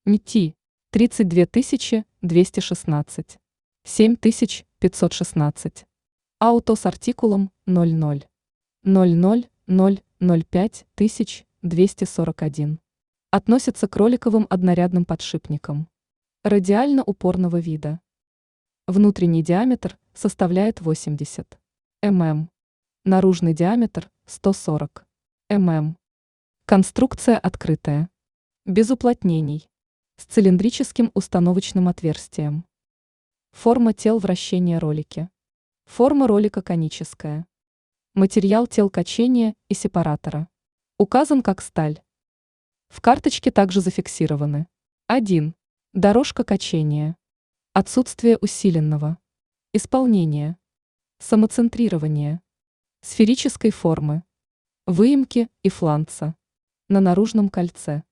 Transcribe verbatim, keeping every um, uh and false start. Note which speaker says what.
Speaker 1: МТИ тридцать две тысячи двести шестнадцать, семь тысяч пятьсот шестнадцать. Ауто с артикулом ноль ноль ноль ноль ноль ноль пять тысяч двести сорок один. Относится к роликовым однорядным подшипникам. Радиально упорного вида. Внутренний диаметр составляет восемьдесят мм. Наружный диаметр сто сорок мм. Конструкция открытая. Без уплотнений. С цилиндрическим установочным отверстием. Форма тел вращения ролики. Форма ролика коническая. Материал тел качения и сепаратора. Указан как сталь. В карточке также зафиксированы: один. Дорожка качения. Отсутствие усиленного. Исполнение. Самоцентрирование. Сферической формы. Выемки и фланца. На наружном кольце.